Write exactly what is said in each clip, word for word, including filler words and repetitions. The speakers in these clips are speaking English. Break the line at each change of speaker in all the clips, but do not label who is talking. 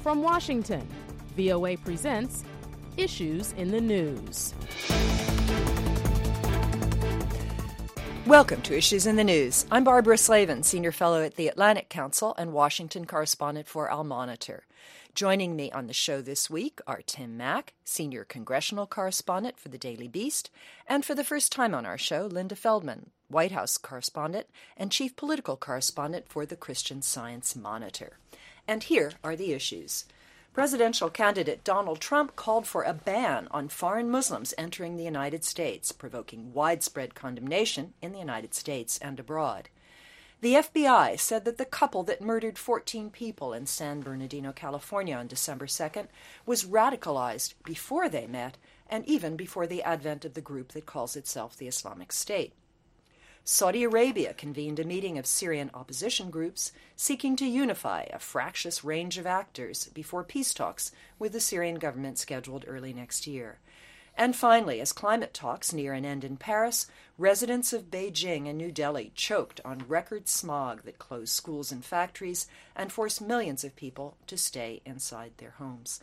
From Washington, V O A presents Issues in the News.
Welcome to Issues in the News. I'm Barbara Slavin, Senior Fellow at the Atlantic Council and Washington Correspondent for Al Monitor. Joining me on the show this week are Tim Mak, Senior Congressional Correspondent for the Daily Beast, and for the first time on our show, Linda Feldman, White House Correspondent and Chief Political Correspondent for the Christian Science Monitor. And here are the issues. Presidential candidate Donald Trump called for a ban on foreign Muslims entering the United States, provoking widespread condemnation in the United States and abroad. The F B I said that the couple that murdered fourteen people in San Bernardino, California on December second was radicalized before they met and even before the advent of the group that calls itself the Islamic State. Saudi Arabia convened a meeting of Syrian opposition groups seeking to unify a fractious range of actors before peace talks with the Syrian government scheduled early next year. And finally, as climate talks near an end in Paris, residents of Beijing and New Delhi choked on record smog that closed schools and factories and forced millions of people to stay inside their homes.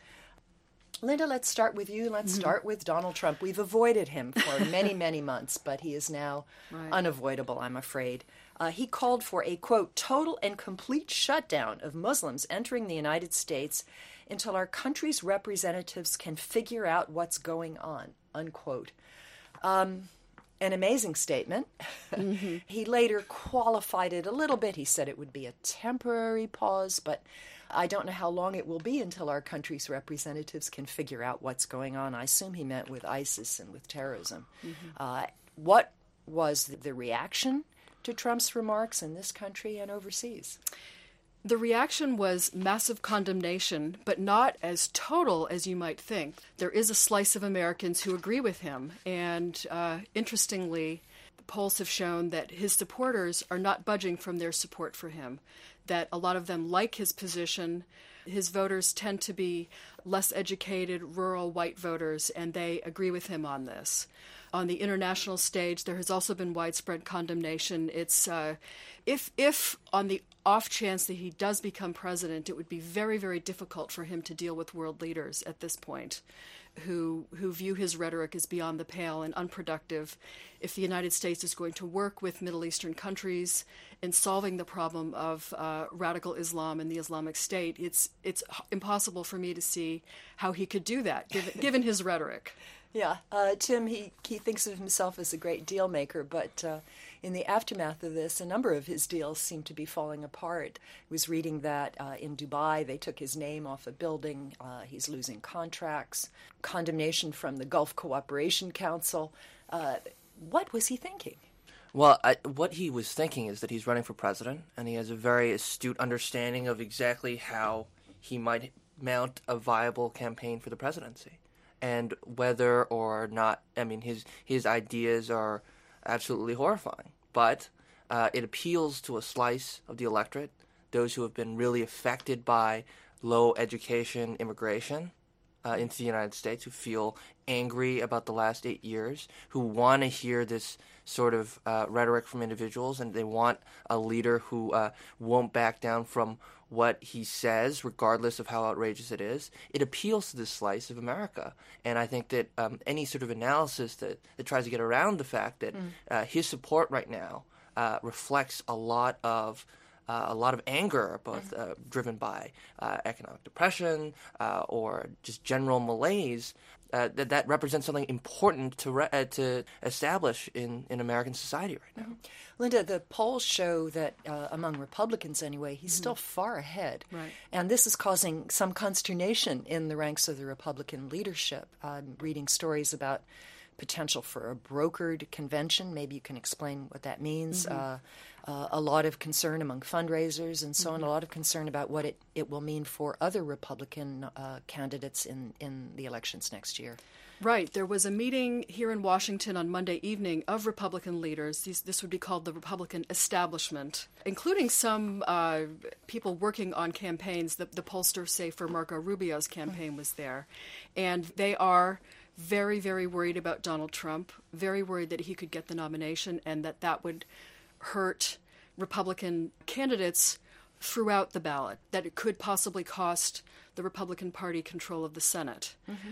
Linda, let's start with you. Let's mm-hmm. start with Donald Trump. We've avoided him for many, many months, but he is now right. unavoidable, I'm afraid. Uh, he called for a, quote, total and complete shutdown of Muslims entering the United States until our country's representatives can figure out what's going on, unquote. Um, an amazing statement. Mm-hmm. He later qualified it a little bit. He said it would be a temporary pause, but I don't know how long it will be until our country's representatives can figure out what's going on. I assume he meant with ISIS and with terrorism. Mm-hmm. Uh, what was the reaction to Trump's remarks in this country and overseas?
The reaction was massive condemnation, but not as total as you might think. There is a slice of Americans who agree with him, and uh, interestingly, polls have shown that his supporters are not budging from their support for him, that a lot of them like his position. His voters tend to be less educated, rural white voters, and they agree with him on this. On the international stage, there has also been widespread condemnation. It's uh, if if on the off chance that he does become president, it would be very, very difficult for him to deal with world leaders at this point, who who view his rhetoric as beyond the pale and unproductive. If the United States is going to work with Middle Eastern countries in solving the problem of uh, radical Islam and the Islamic State, it's it's impossible for me to see how he could do that, given, given his rhetoric.
Yeah, uh, Tim, he, he thinks of himself as a great deal maker, but uh, in the aftermath of this, a number of his deals seem to be falling apart. I was reading that uh, in Dubai, they took his name off a building. Uh, he's losing contracts, condemnation from the Gulf Cooperation Council. Uh, what was he thinking?
Well, I, what he was thinking is that he's running for president, and he has a very astute understanding of exactly how he might mount a viable campaign for the presidency. And whether or not, I mean, his his ideas are absolutely horrifying, but uh, it appeals to a slice of the electorate, those who have been really affected by low education immigration uh, into the United States, who feel angry about the last eight years, who want to hear this sort of uh, rhetoric from individuals, and they want a leader who uh, won't back down from what he says, regardless of how outrageous it is. It appeals to this slice of America. And I think that um, any sort of analysis that, that tries to get around the fact that mm. uh, his support right now uh, reflects a lot of uh, a lot of anger, both uh, driven by uh, economic depression uh, or just general malaise, uh, that that represents something important to re- uh, to establish in, in American society right now.
Mm-hmm. Linda, the polls show that uh, among Republicans anyway, he's mm-hmm. still far ahead.
Right.
And this is causing some consternation in the ranks of the Republican leadership. I'm reading stories about potential for a brokered convention. Maybe you can explain what that means. Mm-hmm. Uh, uh, a lot of concern among fundraisers and so mm-hmm. on, a lot of concern about what it, it will mean for other Republican uh, candidates in, in the elections next year.
Right. There was a meeting here in Washington on Monday evening of Republican leaders. These, this would be called the Republican establishment, including some uh, people working on campaigns. The, the pollsters say for Marco Rubio's campaign was there. And they are very, very worried about Donald Trump, very worried that he could get the nomination and that that would hurt Republican candidates throughout the ballot, that it could possibly cost the Republican Party control of the Senate. Mm-hmm.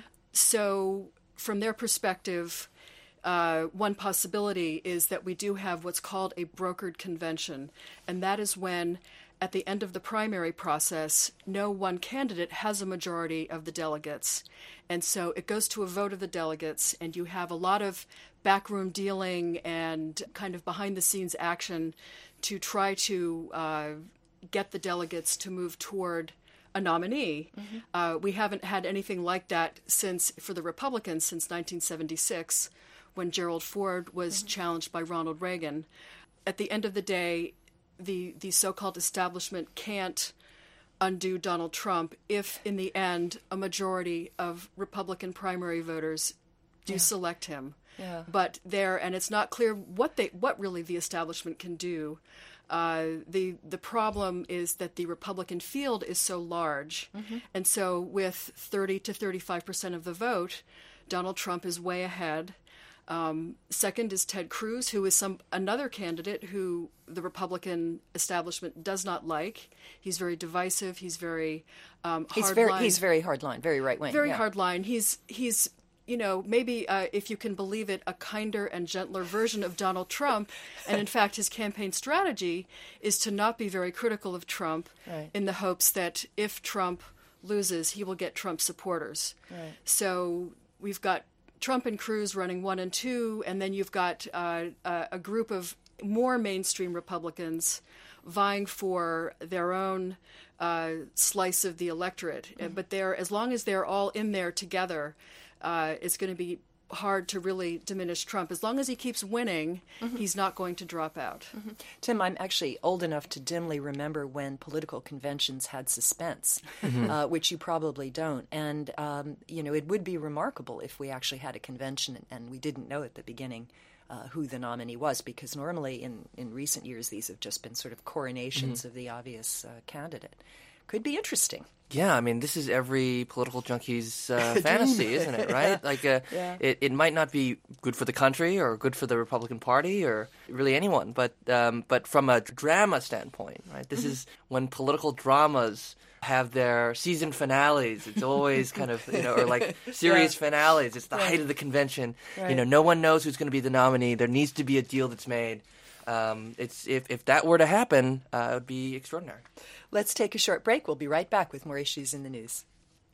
So from their perspective, uh, one possibility is that we do have what's called a brokered convention, and that is when, at the end of the primary process, no one candidate has a majority of the delegates. And so it goes to a vote of the delegates, and you have a lot of backroom dealing and kind of behind-the-scenes action to try to uh, get the delegates to move toward a nominee. Mm-hmm. Uh, we haven't had anything like that since, for the Republicans, since nineteen seventy-six, when Gerald Ford was mm-hmm. challenged by Ronald Reagan. At the end of the day, the, the so-called establishment can't undo Donald Trump if, in the end, a majority of Republican primary voters do yeah. select him. Yeah. But there, and it's not clear what they, what really the establishment can do. Uh, the the problem is that the Republican field is so large, mm-hmm. and so with thirty to thirty-five percent of the vote, Donald Trump is way ahead. Um, second is Ted Cruz, who is some another candidate who the Republican establishment does not like. He's very divisive. He's very um,
he's
hard
very
line.
he's very hard line, very right wing,
very
yeah.
hard line. He's he's. you know, maybe, uh, if you can believe it, a kinder and gentler version of Donald Trump. And in fact, his campaign strategy is to not be very critical of Trump right. in the hopes that if Trump loses, he will get Trump supporters. Right. So we've got Trump and Cruz running one and two, and then you've got uh, a, a group of more mainstream Republicans vying for their own uh, slice of the electorate. Mm-hmm. But they're, as long as they're all in there together, Uh, it's going to be hard to really diminish Trump. As long as he keeps winning, mm-hmm. he's not going to drop out.
Mm-hmm. Tim, I'm actually old enough to dimly remember when political conventions had suspense, mm-hmm. uh, which you probably don't. And, um, you know, it would be remarkable if we actually had a convention and, and we didn't know at the beginning uh, who the nominee was, because normally in, in recent years these have just been sort of coronations mm-hmm. of the obvious uh, candidate. Could be interesting.
Yeah, I mean, this is every political junkie's uh, fantasy, isn't it, right?
yeah.
Like, uh,
yeah.
it, it might not be good for the country or good for the Republican Party or really anyone, but um, but from a drama standpoint, right, this mm-hmm. is when political dramas have their season finales. It's always kind of, you know, or like series yeah. finales. It's the right. height of the convention. Right. You know, no one knows who's going to be the nominee. There needs to be a deal that's made. Um, it's if, if that were to happen, uh, it would be extraordinary.
Let's take a short break. We'll be right back with more issues in the news.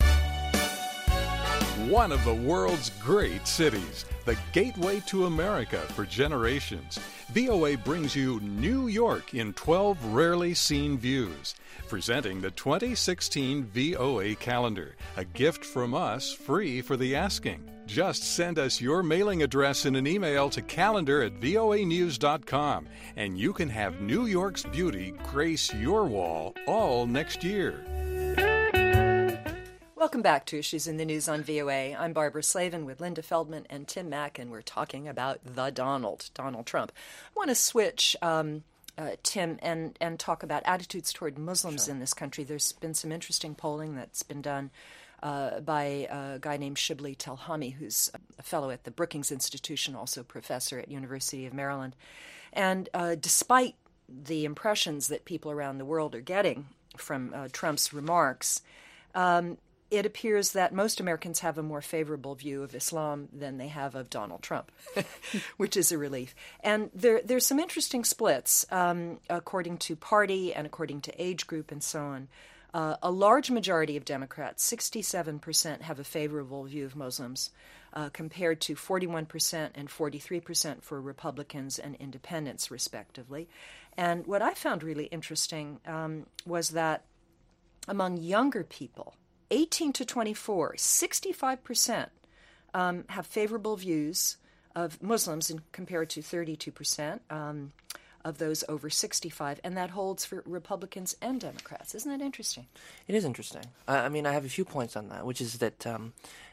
One of the world's great cities, the gateway to America for generations. V O A brings you New York in twelve rarely seen views. Presenting the twenty sixteen V O A calendar, a gift from us free for the asking. Just send us your mailing address in an email to calendar at voa news dot com, and you can have New York's beauty grace your wall all next year.
Welcome back to Issues in the News on V O A. I'm Barbara Slavin with Linda Feldman and Tim Mack, and we're talking about the Donald, Donald Trump. I want to switch, um, uh, Tim, and, and talk about attitudes toward Muslims sure. in this country. There's been some interesting polling that's been done Uh, by a guy named Shibli Telhami, who's a fellow at the Brookings Institution, also professor at University of Maryland. And uh, despite the impressions that people around the world are getting from uh, Trump's remarks, um, it appears that most Americans have a more favorable view of Islam than they have of Donald Trump, which is a relief. And there, there's some interesting splits um, according to party and according to age group and so on. Uh, a large majority of Democrats, sixty-seven percent, have a favorable view of Muslims, uh, compared to forty-one percent and forty-three percent for Republicans and independents, respectively. And what I found really interesting um, was that among younger people, eighteen to twenty-four, sixty-five percent um, have favorable views of Muslims in, compared to thirty-two percent. Um, of those over sixty-five, and that holds for Republicans and Democrats. Isn't that interesting?
It is interesting. I, I mean, I have a few points on that, which is that um,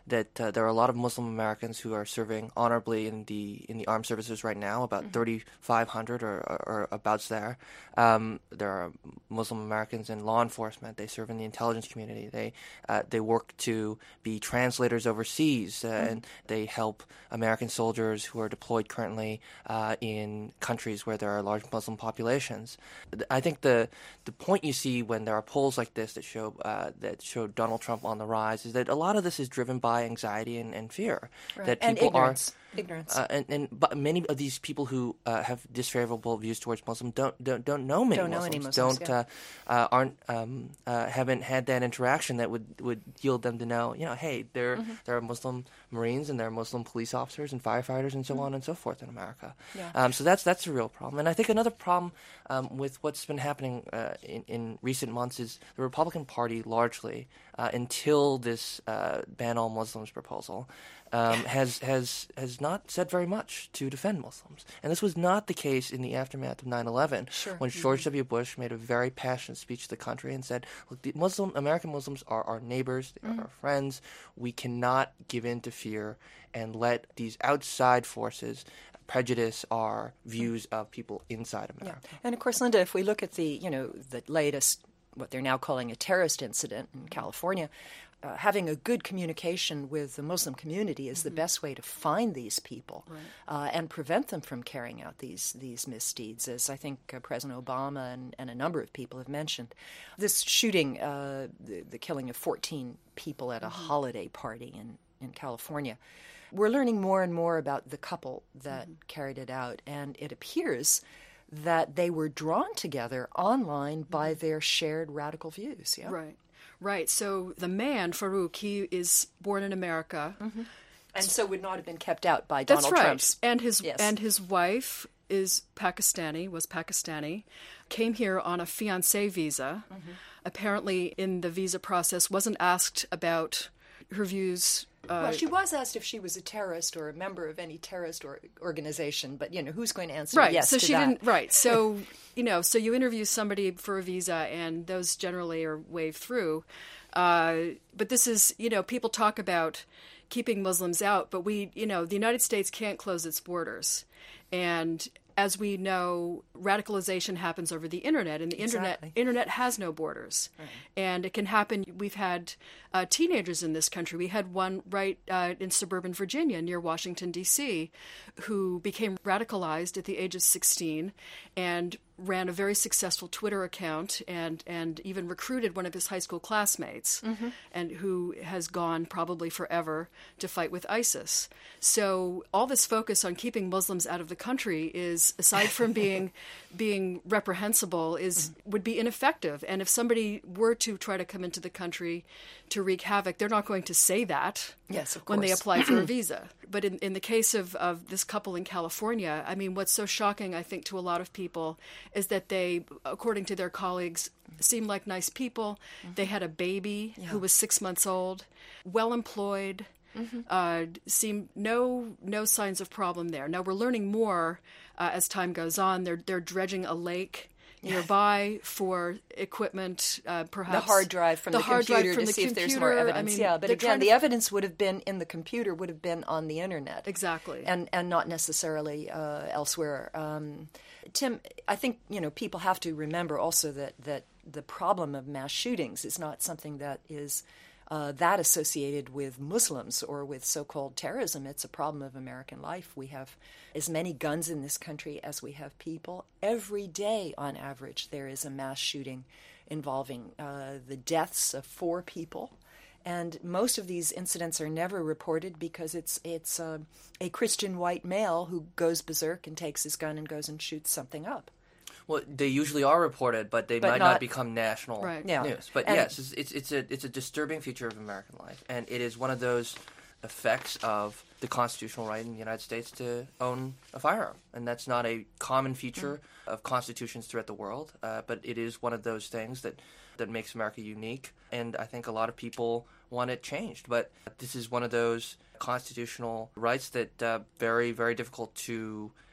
that uh, there are a lot of Muslim Americans who are serving honorably in the in the armed services right now, about mm-hmm. thirty-five hundred or, or, or abouts there. Um, there are Muslim Americans in law enforcement. They serve in the intelligence community. They uh, they work to be translators overseas, uh, mm-hmm. and they help American soldiers who are deployed currently uh, in countries where there are large Muslim populations. I think the the point you see when there are polls like this that show uh, that show Donald Trump on the rise is that a lot of this is driven by anxiety and, and fear.
Right.
That
and
people
ignorance.
are
ignorance.
Uh, and, and but many of these people who uh, have disfavorable views towards Muslims don't don't don't know many
don't
Muslims.
Know any Muslims
don't
yeah.
uh, uh, aren't um, uh, haven't had that interaction that would, would yield them to know, you know, hey, there mm-hmm. there are Muslim Marines and there are Muslim police officers and firefighters and so mm-hmm. on and so forth in America.
Yeah.
Um, so that's that's a real problem. And I think another problem um, with what's been happening uh, in, in recent months is the Republican Party largely, uh, until this uh, ban all Muslims proposal, um, has has has not said very much to defend Muslims. And this was not the case in the aftermath of nine eleven,
sure.
when
mm-hmm.
George W. Bush made a very passionate speech to the country and said, look, the Muslim American Muslims are our neighbors, they
mm-hmm.
are our friends. We cannot give in to fear and let these outside forces prejudice our views of people inside America.
Yeah. And of course, Linda, if we look at the, you know, the latest, what they're now calling a terrorist incident in California, uh, having a good communication with the Muslim community is mm-hmm. the best way to find these people
right.
uh, and prevent them from carrying out these these misdeeds, as I think uh, President Obama and, and a number of people have mentioned. This shooting, uh, the, the killing of fourteen people at a mm-hmm. holiday party in, in California, we're learning more and more about the couple that mm-hmm. carried it out, and it appears that they were drawn together online by their shared radical views. Yeah,
right, right. So the man Farouk, he is born in America,
mm-hmm. and so would not have been kept out by
That's
Donald
right.
Trump's.
And his
yes.
and his wife is Pakistani, was Pakistani, came here on a fiancé visa. Mm-hmm. Apparently, in the visa process, wasn't asked about her views. Uh,
well, she was asked if she was a terrorist or a member of any terrorist or organization, but, you know, who's going to answer
right,
yes
so
to
she
that?
Didn't, right, so, you know, so you interview somebody for a visa, and those generally are waved through. Uh, but this is, you know, people talk about keeping Muslims out, but we, you know, the United States can't close its borders. And as we know, radicalization happens over the internet, and the
exactly.
internet internet has no borders.
Right.
And it can happen. We've had uh, teenagers in this country. We had one right uh, in suburban Virginia near Washington, D C, who became radicalized at the age of sixteen and ran a very successful Twitter account and, and even recruited one of his high school classmates, mm-hmm. and who has gone probably forever to fight with ISIS. So all this focus on keeping Muslims out of the country is, aside from being being reprehensible, is mm-hmm. would be ineffective. And if somebody were to try to come into the country to wreak havoc, they're not going to say that
yes, of
when
course.
they apply for a visa. But in, in the case of, of this couple in California, I mean, what's so shocking, I think, to a lot of people is that they, according to their colleagues, seemed like nice people. Mm-hmm. They had a baby
yeah.
who was six months old, well employed,
mm-hmm.
uh, seemed no no signs of problem there. Now we're learning more uh, as time goes on. They're they're dredging a lake nearby for equipment, uh, perhaps
the hard drive from the,
the hard
computer
drive from
to
the
see
computer.
if there's more evidence.
I mean,
yeah, but again,
to...
the evidence would have been in the computer, would have been on the internet,
exactly,
and and not necessarily uh, elsewhere. Um, Tim, I think you know people have to remember also that that the problem of mass shootings is not something that is uh, that associated with Muslims or with so-called terrorism. It's a problem of American life. We have as many guns in this country as we have people. Every day, on average, there is a mass shooting involving uh, the deaths of four people. And most of these incidents are never reported because it's it's uh, a Christian white male who goes berserk and takes his gun and goes and shoots something up.
Well, they usually are reported, but they
but
might
not,
not become national
right.
yeah.
news. But
and
yes, it's, it's it's a it's a disturbing feature of American life, and it is one of those effects of the constitutional right in the United States to own a firearm. And that's not a common feature mm. of constitutions throughout the world, uh, but it is one of those things that, that makes America unique. And I think a lot of people want it changed. But this is one of those constitutional rights that uh, very, very difficult to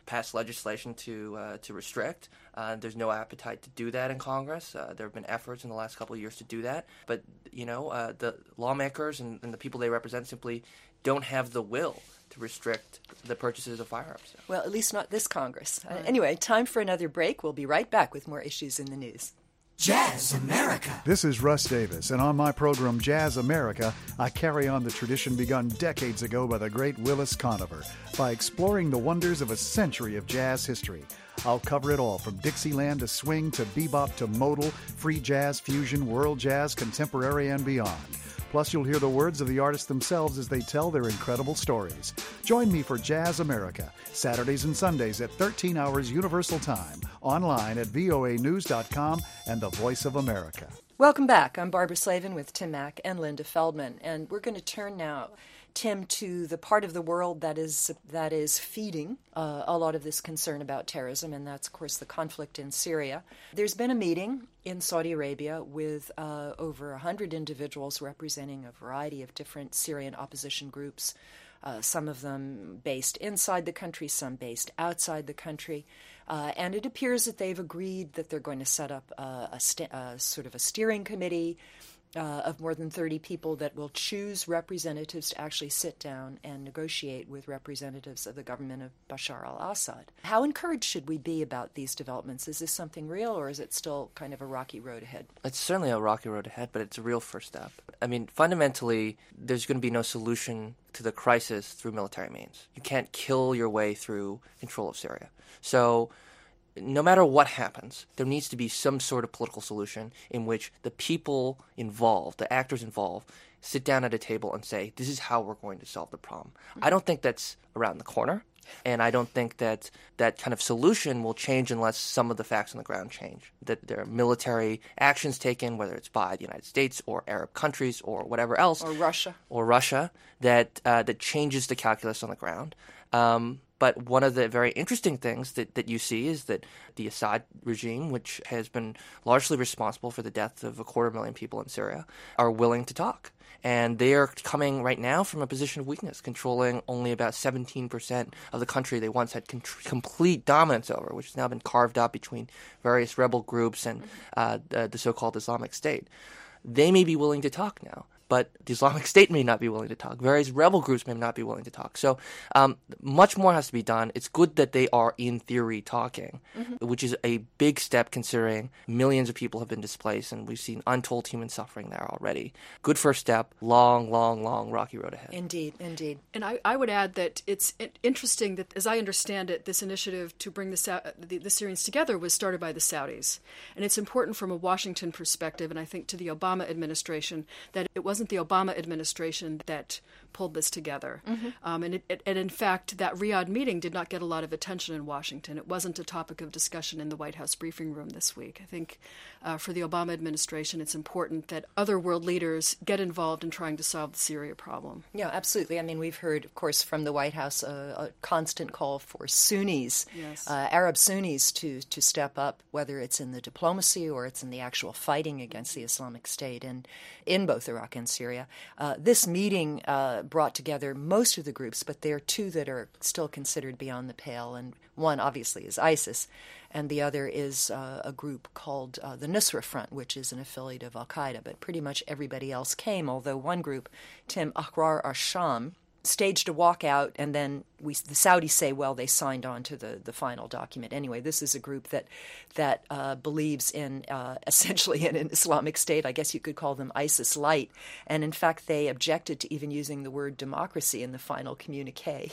pass legislation to uh, to restrict. Uh, there's no appetite to do that in Congress. Uh, there have been efforts in the last couple of years to do that. But, you know, uh, the lawmakers and, and the people they represent simply don't have the will to restrict the purchases of firearms.
Well, at least not this Congress. Uh, anyway, time for another break. We'll be right back with more issues in the news.
Jazz America.
This is Russ Davis, and on my program Jazz America, I carry on the tradition begun decades ago by the great Willis Conover by exploring the wonders of a century of jazz history. I'll cover it all, from Dixieland to swing to bebop to modal, free jazz, fusion, world jazz, contemporary, and beyond. Plus, you'll hear the words of the artists themselves as they tell their incredible stories. Join me for Jazz America, Saturdays and Sundays at thirteen hours Universal Time, online at V O A news dot com and the Voice of America.
Welcome back. I'm Barbara Slavin with Tim Mack and Linda Feldman, and we're going to turn now, Tim, to the part of the world that is that is feeding uh, a lot of this concern about terrorism, and that's, of course, the conflict in Syria. There's been a meeting in Saudi Arabia with uh, over one hundred individuals representing a variety of different Syrian opposition groups, uh, some of them based inside the country, some based outside the country. Uh, and it appears that they've agreed that they're going to set up uh, a, st- a sort of a steering committee Uh, of more than thirty people that will choose representatives to actually sit down and negotiate with representatives of the government of Bashar al-Assad. How encouraged should we be about these developments? Is this something real, or is it still kind of a rocky road ahead?
It's certainly a rocky road ahead, but it's a real first step. I mean, fundamentally, there's going to be no solution to the crisis through military means. You can't kill your way through control of Syria. So no matter what happens, there needs to be some sort of political solution in which the people involved, the actors involved, sit down at a table and say, this is how we're going to solve the problem. I don't think that's around the corner, and I don't think that that kind of solution will change unless some of the facts on the ground change. That there are military actions taken, whether it's by the United States or Arab countries or whatever else.
Or Russia.
Or Russia, that, uh, that changes the calculus on the ground. Um, But one of the very interesting things that, that you see is that the Assad regime, which has been largely responsible for the death of a quarter million people in Syria, are willing to talk. And they are coming right now from a position of weakness, controlling only about seventeen percent of the country they once had con- complete dominance over, which has now been carved up between various rebel groups and uh, the, the so-called Islamic State. They may be willing to talk now, but the Islamic State may not be willing to talk. Various rebel groups may not be willing to talk. So um, much more has to be done. It's good that they are, in theory, talking, mm-hmm. which is a big step considering millions of people have been displaced, and we've seen untold human suffering there already. Good first step. Long, long, long rocky road ahead.
Indeed, indeed.
And I, I would add that it's interesting that, as I understand it, this initiative to bring the, the, the Syrians together was started by the Saudis. And it's important from a Washington perspective, and I think to the Obama administration, that it wasn't the Obama administration that pulled this together. Mm-hmm. Um, and, it, it, and in fact, that Riyadh meeting did not get a lot of attention in Washington. It wasn't a topic of discussion in the White House briefing room this week. I think uh, for the Obama administration, it's important that other world leaders get involved in trying to solve the Syria problem.
Yeah, absolutely. I mean, we've heard, of course, from the White House uh, a constant call for Sunnis,
yes.
uh, Arab Sunnis, to, to step up, whether it's in the diplomacy or it's in the actual fighting against the Islamic State and in both Iraq and Syria. Uh, this meeting uh, brought together most of the groups, but there are two that are still considered beyond the pale, and one obviously is ISIS, and the other is uh, a group called uh, the Nusra Front, which is an affiliate of al-Qaeda, but pretty much everybody else came, although one group, Tim Ahrar al-Sham, staged a walkout, and then we, the Saudis say, well, they signed on to the, the final document. Anyway, this is a group that that uh, believes in uh, essentially in an Islamic State. I guess you could call them ISIS light. And in fact, they objected to even using the word democracy in the final communique.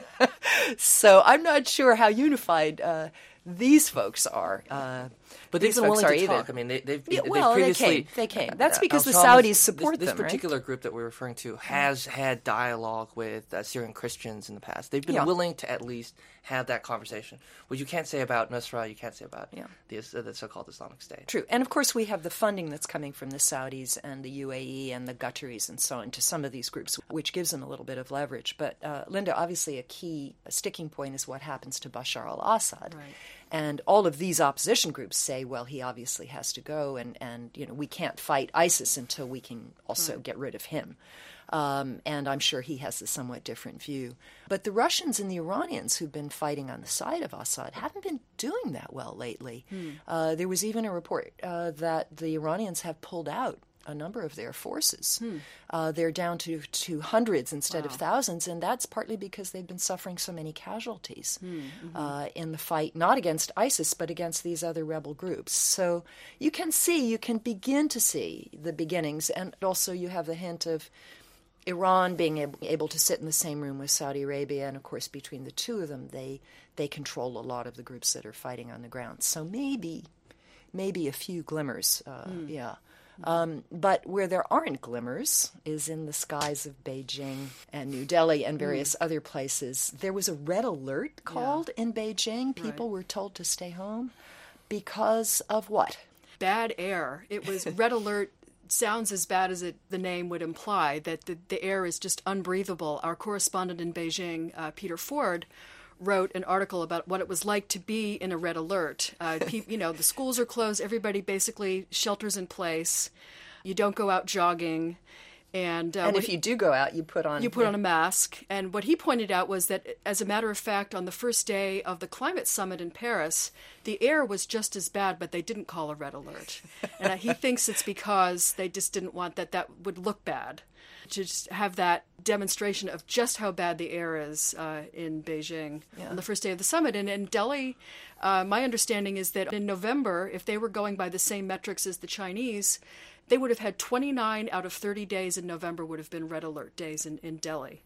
So I'm not sure how unified uh, these folks are. Uh,
but they've been willing to
either.
talk. I mean, they, they've,
yeah,
they've
well,
previously...
They came. They came. That's because
uh,
the
Al-Sham,
Saudis support
this,
them,
This particular
right?
group that we're referring to has had dialogue with uh, Syrian Christians in the past. They've been
yeah.
willing to at least have that conversation, which you can't say about Nusra, you can't say about
yeah.
the, uh, the so-called Islamic State.
True. And, of course, we have the funding that's coming from the Saudis and the U A E and the Qataris and so on to some of these groups, which gives them a little bit of leverage. But, uh, Linda, obviously a key a sticking point is what happens to Bashar al-Assad.
Right.
And all of these opposition groups say, well, he obviously has to go, and, and you know, we can't fight ISIS until we can also
right.
get rid of him. Um, and I'm sure he has a somewhat different view. But the Russians and the Iranians who've been fighting on the side of Assad haven't been doing that well lately. Hmm. Uh, there was even a report uh, that the Iranians have pulled out a number of their forces. Hmm. Uh, they're down to, to hundreds instead wow. of thousands, and that's partly because they've been suffering so many casualties hmm. mm-hmm. uh, in the fight, not against ISIS, but against these other rebel groups. So you can see, you can begin to see the beginnings, and also you have the hint of Iran being able, able to sit in the same room with Saudi Arabia, and of course between the two of them, they they control a lot of the groups that are fighting on the ground. So maybe, maybe a few glimmers, uh, mm. yeah. Um, but where there aren't glimmers is in the skies of Beijing and New Delhi and various mm. other places. There was a red alert called yeah. in Beijing. People right. were told to stay home because of what?
Bad air. It was red alert. Sounds as bad as it, the name would imply, that the, the air is just unbreathable. Our correspondent in Beijing, uh, Peter Ford, wrote an article about what it was like to be in a red alert. Uh, pe- you know, the schools are closed. Everybody basically shelters in place. You don't go out jogging. And, uh,
and if
he,
you do go out, you put on...
You put yeah. on a mask. And what he pointed out was that, as a matter of fact, on the first day of the climate summit in Paris, the air was just as bad, but they didn't call a red alert. And uh, he thinks it's because they just didn't want that that would look bad, to just have that demonstration of just how bad the air is uh, in Beijing yeah. on the first day of the summit. And in Delhi, uh, my understanding is that in November, if they were going by the same metrics as the Chinese, they would have had twenty-nine out of thirty days in November would have been red alert days in, in Delhi.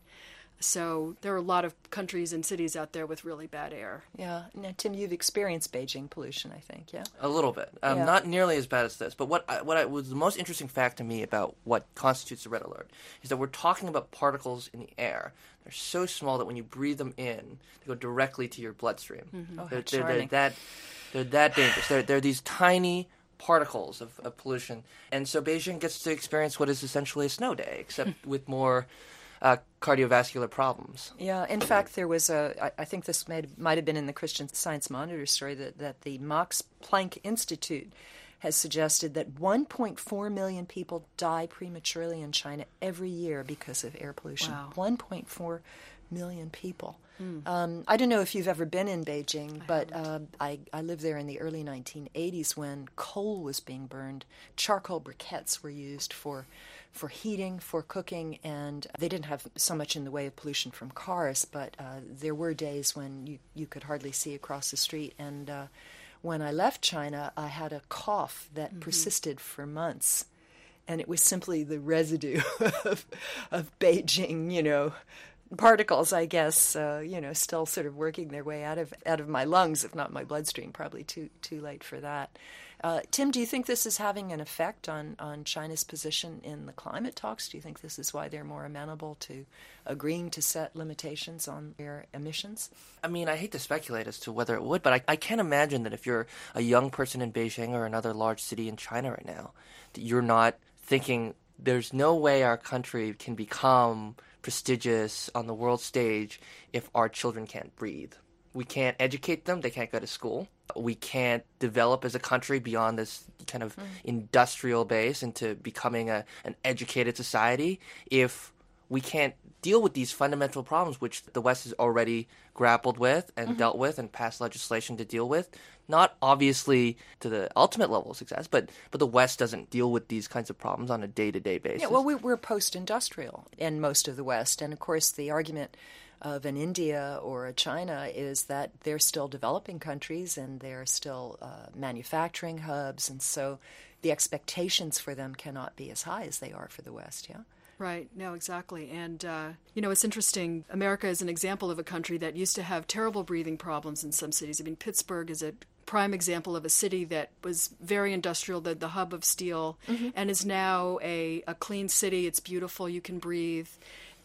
So there are a lot of countries and cities out there with really bad air.
Yeah. Now, Tim, you've experienced Beijing pollution, I think, yeah?
A little bit. Um, yeah. Not nearly as bad as this. But what I, what I, was the most interesting fact to me about what constitutes a red alert is that we're talking about particles in the air. They're so small that when you breathe them in, they go directly to your bloodstream.
Mm-hmm. Oh,
they're,
they're,
they're, they're, that, they're that dangerous. They're, they're these tiny particles of, of pollution. And so Beijing gets to experience what is essentially a snow day, except with more uh, cardiovascular problems.
Yeah, in fact, there was a, I, I think this might, might have been in the Christian Science Monitor story, that, that the Max Planck Institute has suggested that one point four million people die prematurely in China every year because of air pollution.
Wow.
one point four million people. Mm. Um, I don't know if you've ever been in Beijing,
I
but uh, I, I lived there in the early nineteen eighties when coal was being burned. Charcoal briquettes were used for for heating, for cooking, and they didn't have so much in the way of pollution from cars, but uh, there were days when you, you could hardly see across the street. And uh, when I left China, I had a cough that mm-hmm. persisted for months. And it was simply the residue of, of Beijing, you know, particles, I guess, uh, you know, still sort of working their way out of out of my lungs, if not my bloodstream. Probably too too late for that. Uh, Tim, do you think this is having an effect on, on China's position in the climate talks? Do you think this is why they're more amenable to agreeing to set limitations on their emissions?
I mean, I hate to speculate as to whether it would, but I, I can't imagine that if you're a young person in Beijing or another large city in China right now, that you're not thinking there's no way our country can become prestigious on the world stage if our children can't breathe. We can't educate them. They can't go to school. We can't develop as a country beyond this kind of mm. industrial base into becoming a, an educated society if we can't deal with these fundamental problems which the West has already grappled with and mm-hmm. dealt with and passed legislation to deal with. Not obviously to the ultimate level of success, but but the West doesn't deal with these kinds of problems on a day-to-day basis.
Yeah, well, we, we're post-industrial in most of the West. And, of course, the argument of an India or a China is that they're still developing countries and they're still uh, manufacturing hubs. And so the expectations for them cannot be as high as they are for the West, yeah?
Right. No, exactly. And, uh, you know, it's interesting. America is an example of a country that used to have terrible breathing problems in some cities. I mean, Pittsburgh is a prime example of a city that was very industrial, the, the hub of steel, mm-hmm. and is now a, a clean city. It's beautiful. You can breathe.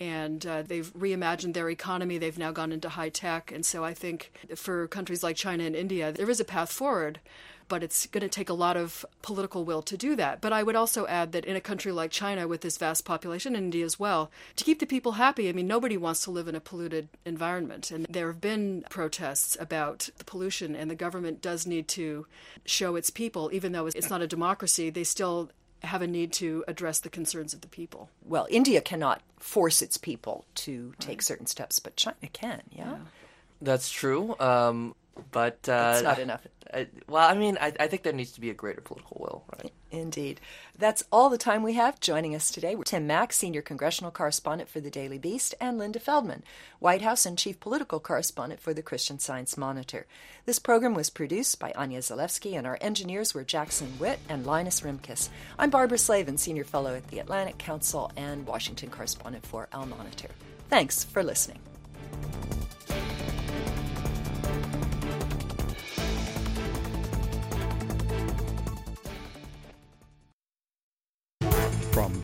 and uh, they've reimagined their economy. They've now gone into high tech. And so I think for countries like China and India, there is a path forward, but it's going to take a lot of political will to do that. But I would also add that in a country like China with this vast population, and India as well, to keep the people happy, I mean, nobody wants to live in a polluted environment. And there have been protests about the pollution, and the government does need to show its people, even though it's not a democracy, they still have a need to address the concerns of the people.
Well, India cannot force its people to take certain steps, but China can, yeah? yeah.
That's true, um, but... Uh,
it's not enough.
I, well, I mean, I, I think there needs to be a greater political will, right?
Indeed. That's all the time we have. Joining us today were Tim Mak, Senior Congressional Correspondent for the Daily Beast, and Linda Feldman, White House and Chief Political Correspondent for the Christian Science Monitor. This program was produced by Anya Zalewski, and our engineers were Jackson Witt and Linus Rimkus. I'm Barbara Slavin, Senior Fellow at the Atlantic Council and Washington Correspondent for Al Monitor. Thanks for listening.